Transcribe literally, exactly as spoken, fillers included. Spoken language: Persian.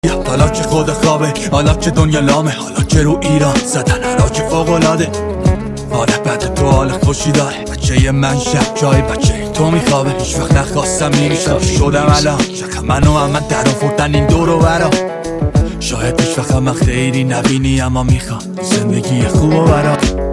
حالا که خود خوابه، حالا که دنیا لامه، حالا که رو ایران زدن حالا که فوق‌العاده. آره بعد تو حال خوشی داره بچه من شب جای بچه تو میخوابه. هیچ وقت نخواستم نمیشم شدم الان شکم منو هم من در آوردن این دور و برا. شاید هیچ وقت من خیلی نبینی اما میخوام زندگی خوب و برا.